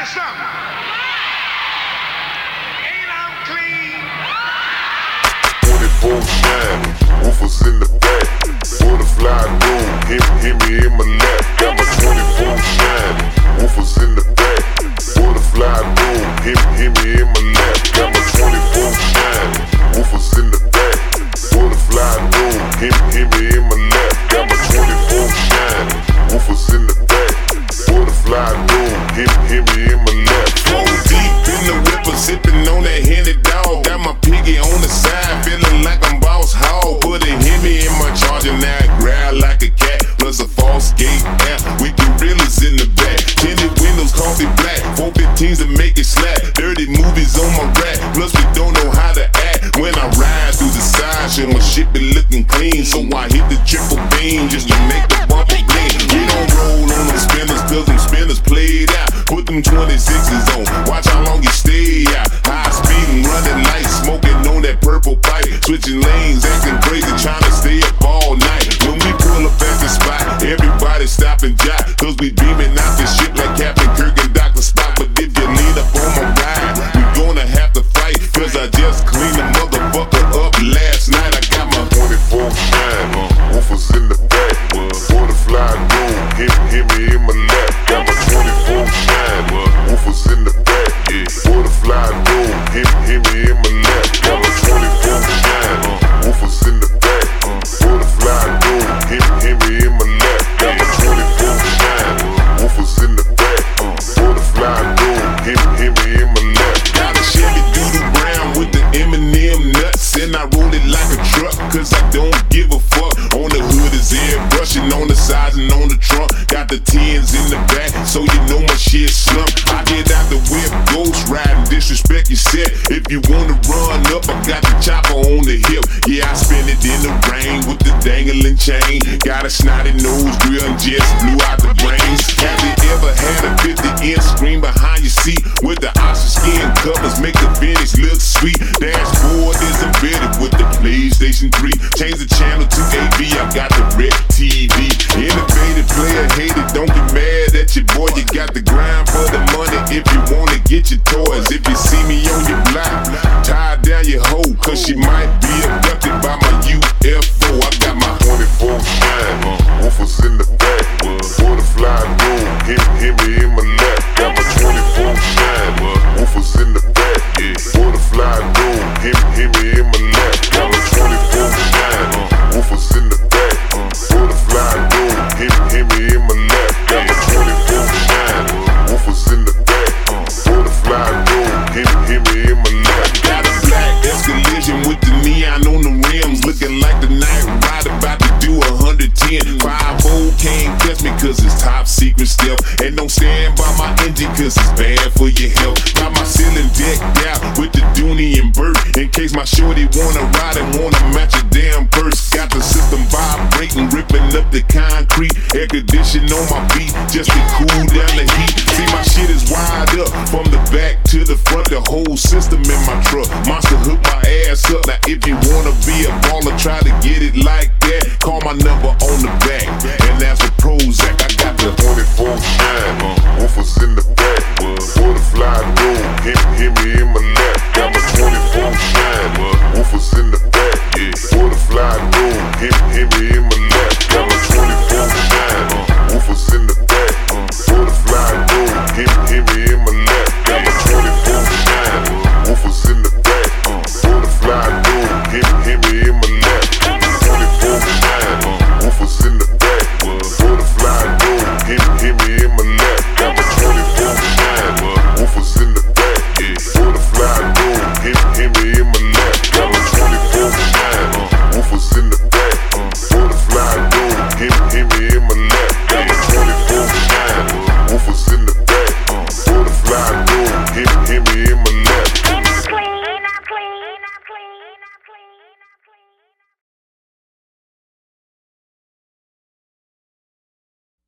something. Ain't I clean? 24 shining, woofers in the back. Butterfly room, hit me in my lap. Got my 24 shining, woofers in the back. Butterfly room, hit me in my lap. Got my 24 shining, woofers in the back. Butterfly room, hit me in my lap. Got my 24 shining, woofers in the back. Butterfly room, hit me in my lap. Flow deep in the whipper, sipping on that Henny dog. Got my piggy on the side, feeling like I'm Boss Hog. Put a Hemi in my charger, now I growl like a cat. Plus a false gate app with gorillas in the back. Tinted windows, coffee black. 415s to make it slap. Dirty movies on my rack. Plus we don't know how to act when I ride through the side. Shit, my shit be looking clean, so I hit the triple beam just to make the bumper clean. We don't roll on them spinners, cause them spinners played out. Put them 26s on, watch how long you stay out. High speed and running lights, smoking on that purple pipe. Switching lanes, acting crazy, trying to stay up all night. When we pull up at the spot, everybody stop and jot, cause we beaming out this shit like Captain Kirk and Dr. Spock. But if you lean up on my ride, we gonna have to fight, cause I just cleaned the motherfucker up last night. I got my 24 shine, woofers in the back. Butterfly room, hit me in my lap. Got my 24 shine, woofers in the back. Butterfly room, hit me in my lap. Got my 24 shine, woofers in the back. Butterfly room, hit me in my lap. Got my 24 shine, woofers in the back. Butterfly room, hit me in my lap. Got a Chevy Doodle Brown with the M&M nuts, and I roll it like a truck, cause I don't give a fuck. On the hood is air brushing, on the sides and on the trunk. Got the 10s in the back, so you know my shit slump. I get out the whip, ghost riding, disrespect your set. If you wanna run up, I got the chopper on the hip. Yeah, I spin it in the rain with the dangling chain. Got a snotty nose, grill and just blew out the brains. Have you ever had a 50-inch screen behind your seat with the ostrich skin covers, make the finish look sweet? Dashboard is embedded with the PlayStation 3. Change the channel to AV, I got the Red TV. Innovative player, hated, don't get mad at your boy. You got the grind for the money if you wanna get your toys. If you see me on your block, tie down your hoe, cause she might be abducted by my UFO. I got my 24 shine, woofers in the back. Butterfly room, hit me in my lap. Got my 24 shine, woofers in the back. Butterfly room, hit me in my lap. Got my 24 shine, woofers in the back. Butterfly room, hit me in my lap. Got my 24 shine, woofers in the back. Butterfly room, hit me in my lap. Got a black Escalade with the neon on the rims, looking like the Night Rider about to do 110. 5-0 can't catch me cause it's top secret stealth, and don't stand by my engine cause it's bad for your health. Got my ceiling decked out with the Dooney and Burt, in case my shorty wanna ride and wanna match a damn purse. Got the system vibrating, ripping up the concrete. Air condition on my feet just to cool down the heat. See, my shit is wired up from the back to the front, the whole system in my truck. Monster hook my ass up. Now if you wanna be a baller, try to get it like that. Call my number on the back.